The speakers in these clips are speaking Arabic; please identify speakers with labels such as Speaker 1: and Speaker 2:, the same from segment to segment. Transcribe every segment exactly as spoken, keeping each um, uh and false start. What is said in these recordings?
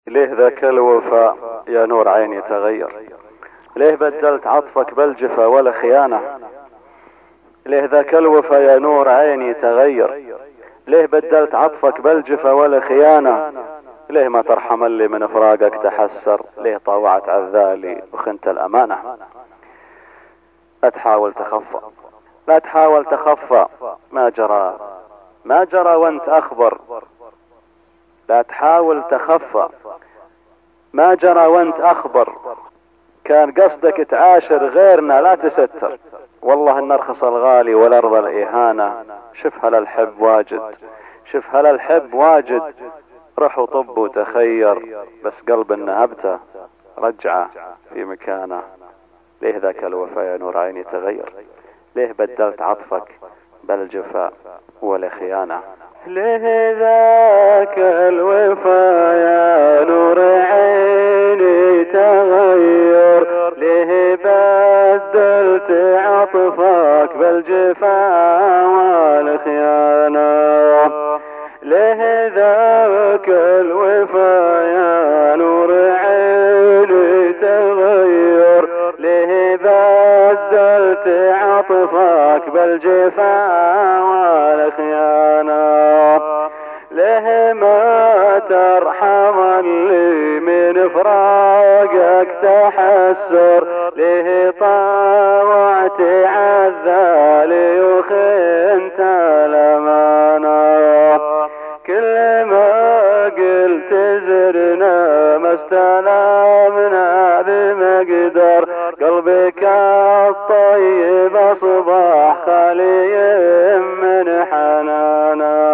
Speaker 1: ليه ذاك الوفاء يا نور عيني تغير؟ ليه بدلت عطفك بالجفا ولا خيانة؟ ليه ذاك الوفاء يا نور عيني تغير؟ ليه بدلت عطفك بالجفا ولا خيانة؟ ليه ما ترحم اللي من فراقك تحسر؟ ليه طوعت عذالي وخنت الأمانة؟ لا تحاول تخفى، لا تحاول تخفى، ما جرى ما جرى وانت أخبر. لا تحاول تخفى، ما جرى وانت أخبر. كان قصدك تعاشر غيرنا لا تستر، والله ان ارخص الغالي والارض الاهانة. شوف هل الحب واجد، شوف هل الحب واجد. رح وطب وتخير، بس قلب نهبته رجعه في مكانه. ليه ذاك الوفاء يا نور عيني تغير؟ ليه بدلت عطفك بالجفاء ولا خيانة؟
Speaker 2: ليه ذاك الوفاء يا نور عيني تغير؟ ليه بدلت عطفك بالجفاء والخيانة؟ ليه ذاك الوفاء يا نور عيني تغير؟ ليه بدلت عطفك بالجفاء والخيانة؟ ليه ما ترحم اللي من فراقك تحسر؟ ليه طاوعت عذالي وخنت الأمانة؟ كل ما قلت زرنا ما استلمنا بمقدر، قلبك الطيب أصبح خالي من حنانا.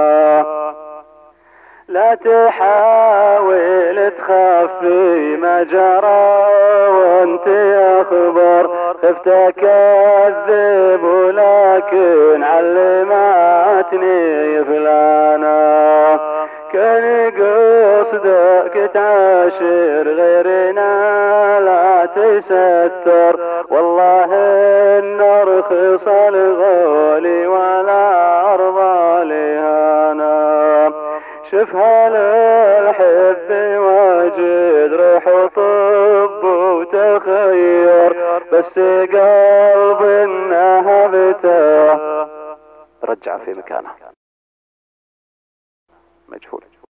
Speaker 2: لا تحاول تخفي ما جرى وانت أخبر، خفت أكذب ولكن علمتني فلانا. كان قصدك تعاشر غيرنا لا تستر، والله إن أرخص الغالي ولا أرضى لهانا. شوف هل الحب واجد، روح وطب وتخير، بس قلب نهبته
Speaker 1: رجع في مكانه.